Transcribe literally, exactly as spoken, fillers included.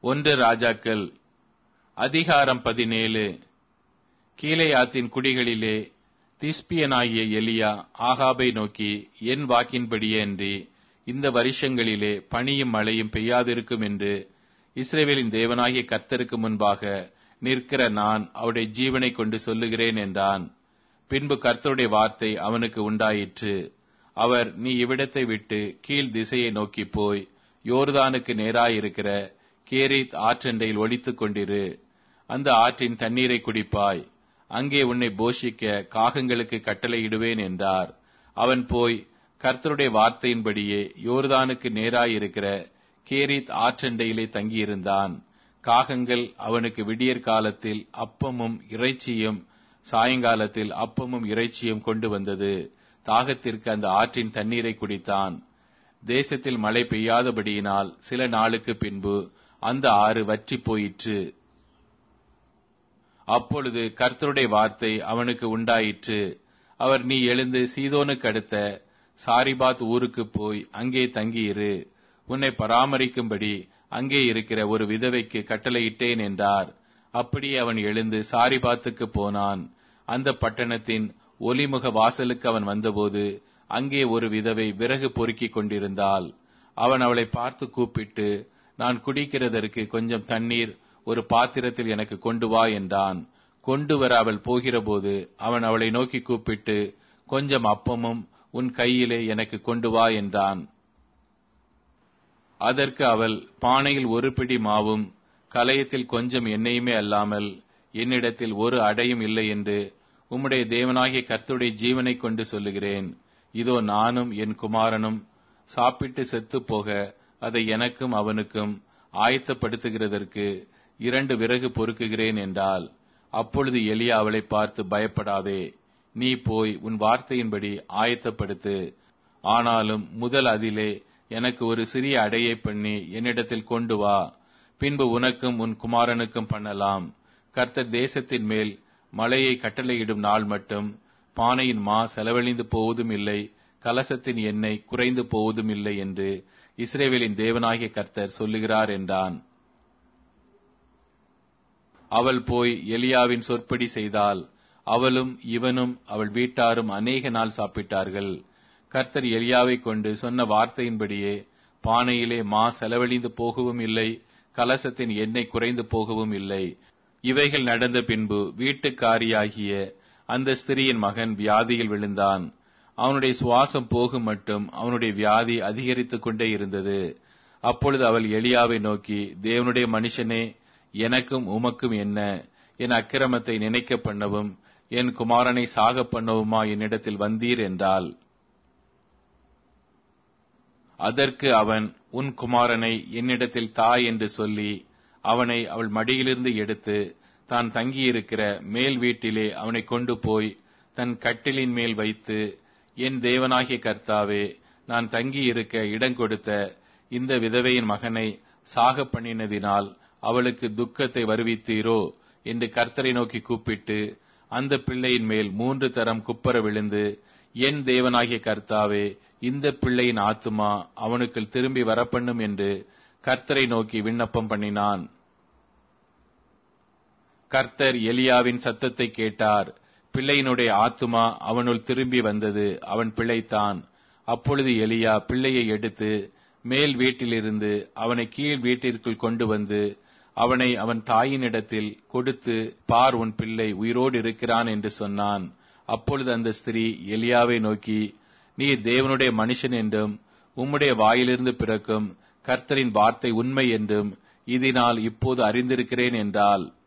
ஒன்று ராஜாக்கள் அதிகாரம் பதினேழு. கீலேயாத்தின் குடிகளிலே திஸ்பியனாகிய எலியா ஆகாபை நோக்கி, என் வாக்கின்படியே அன்றி இந்த வருஷங்களிலே பனியும் மழையும் பெய்யாதிருக்கும் என்று இஸ்ரவேலின் தேவனாகிய கர்த்தருக்கு முன்பாக நிற்கிற நான் அவருடைய ஜீவனை கொண்டு சொல்லுகிறேன் என்றான். பின்பு கர்த்தருடைய வார்த்தை அவனுக்கு உண்டாயிற்று. அவர், நீ இவ்விடத்தை விட்டு கீழ் திசையை நோக்கி போய் யோர்தானுக்கு நேராயிருக்கிற கேரீத் ஆற்றண்டையில் ஒளித்துக் கொண்டிரு. அந்த ஆற்றின் தண்ணீரை குடிப்பாய். அங்கே உன்னை போஷிக்க காகங்களுக்கு கட்டளையிடுவேன் என்றார். அவன் போய் கர்த்தருடைய வார்த்தையின்படியே யோர்தானுக்கு நேராயிருக்கிற கேரீத் ஆற்றண்டையிலே தங்கியிருந்தான். காகங்கள் அவனுக்கு விடியற் காலத்தில் அப்பமும் இறைச்சியும் சாயங்காலத்தில் அப்பமும் இறைச்சியும் கொண்டு வந்தது. தாகத்திற்கு அந்த ஆற்றின் தண்ணீரை குடித்தான். தேசத்தில் மழை பெய்யாதபடியினால் சில நாளுக்கு பின்பு அந்த ஆறு வற்றி போயிற்று. அப்பொழுது கர்த்தருடைய வார்த்தை அவனுக்கு உண்டாயிற்று. அவர், நீ எழுந்து சீதோனுக்கு அடுத்த சாரிபாத் ஊருக்கு போய் அங்கே தங்கியிரு. உன்னை பராமரிக்கும்படி அங்கே இருக்கிற ஒரு விதவைக்கு கட்டளையிட்டேன் என்றார். அப்படியே அவன் எழுந்து சாரிபாத்துக்கு போனான். அந்த பட்டணத்தின் ஒலிமுக வாசலுக்கு அவன் வந்தபோது அங்கே ஒரு விதவை விறகு பொறுக்கிக் கொண்டிருந்தாள். அவன் அவளை பார்த்து கூப்பிட்டு, நான் குடிக்கிறதற்கு கொஞ்சம் தண்ணீர் ஒரு பாத்திரத்தில் எனக்கு கொண்டு வா என்றான். கொண்டு வர அவள் போகிறபோது அவன் அவளை நோக்கி கூப்பிட்டு, கொஞ்சம் அப்பமும் உன் கையிலே எனக்கு கொண்டு வா என்றான். அதற்கு அவள், பானையில் ஒரு பிடி மாவும் கலயத்தில் கொஞ்சம் எண்ணெயுமே அல்லாமல் என்னிடத்தில் ஒரு அடையும் இல்லை என்று உம்முடைய தேவனாகிய கர்த்தருடைய ஜீவனை கொண்டு சொல்லுகிறேன். இதோ நானும் என் குமாரனும் சாப்பிட்டு செத்து போக அதை எனக்கும் அவனுக்கும் ஆயத்தப்படுத்துகிறதற்கு இரண்டு விறகு பொறுக்குகிறேன் என்றாள். அப்பொழுது எலியா அவளை பார்த்து, பயப்படாதே, நீ போய் உன் வார்த்தையின்படி ஆயத்தப்படுத்து. ஆனாலும் முதல் அதிலே எனக்கு ஒரு சிறிய அடையை பண்ணி என்னிடத்தில் கொண்டு வா. பின்பு உனக்கும் உன் குமாரனுக்கும் பண்ணலாம். கர்த்தர் தேசத்தின் மேல் மழையை கட்டளையிடும் நாள் மட்டும் பானையின் மா செலவழிந்து போவதும் இல்லை, கலசத்தின் எண்ணெய் குறைந்து போவதும் இல்லை என்று இஸ்ரவேலின் தேவனாகிய கர்த்தர் சொல்லுகிறார் என்றான். அவள் போய் எலியாவின் சொற்படி செய்தாள். அவளும் இவனும் அவள் வீட்டாரும் அநேக நாள் சாப்பிட்டார்கள். கர்த்தர் எலியாவை கொண்டு சொன்ன வார்த்தையின்படியே பானையிலே மா செலவழிந்து போகவும் இல்லை, கலசத்தின் எண்ணெய் குறைந்து போகவும் இல்லை. இவைகள் நடந்த பின்பு வீட்டுக்காரியாகிய அந்த ஸ்திரியின் மகன் வியாதியில் விழுந்தான். அவனுடைய சுவாசம் போகும் மட்டும் அவனுடைய வியாதி அதிகரித்துக் கொண்டே இருந்தது. அப்பொழுது அவள் எலியாவை நோக்கி, தேவனுடைய மனுஷனே, எனக்கும் உமக்கும் என்ன? என் அக்கிரமத்தை நினைக்க பண்ணவும் என் குமாரனை சாக பண்ணவுமா என்னிடத்தில் வந்தீர் என்றாள். அதற்கு அவன், உன் குமாரனை என்னிடத்தில் தா என்று சொல்லி அவனை அவள் மடியிலிருந்து எடுத்து தான் தங்கியிருக்கிற மேல் வீட்டிலே அவனை கொண்டு போய் தன் கட்டிலின் மேல் வைத்து, என் தேவனாகிய கர்த்தாவே, நான் தங்கியிருக்க இடம் கொடுத்த இந்த விதவையின் மகனை சாக பண்ணினதினால் அவளுக்கு துக்கத்தை வருவித்தீரோ என்று கர்த்தரை நோக்கி கூப்பிட்டு அந்த பிள்ளையின் மேல் மூன்று தரம் குப்பர விழுந்து, என் தேவனாகிய கர்த்தாவே, இந்த பிள்ளையின் ஆத்துமா அவனுக்கு திரும்பி வரப்பண்ணும் என்று கர்த்தரை நோக்கி விண்ணப்பம் பண்ணினான். கர்த்தர் எலியாவின் சத்தத்தை கேட்டார். பிள்ளையினுடைய ஆத்துமா அவனுள் திரும்பி வந்தது. அவன் பிழைத்தான். அப்பொழுது எலியா பிள்ளையை எடுத்து மேல் வீட்டிலிருந்து அவனை கீழ் வீட்டிற்குள் கொண்டு வந்து அவனை அவன் தாயினிடத்தில் கொடுத்து, பார், உன் பிள்ளை உயிரோடு இருக்கிறான் என்று சொன்னான். அப்பொழுது அந்த ஸ்திரீ எலியாவை நோக்கி, நீ தேவனுடைய மனுஷன் என்றும் உம்முடைய வாயிலிருந்து பிறக்கும் கர்த்தரின் வார்த்தை உண்மை என்றும் இதனால் இப்போது அறிந்திருக்கிறேன் என்றாள்.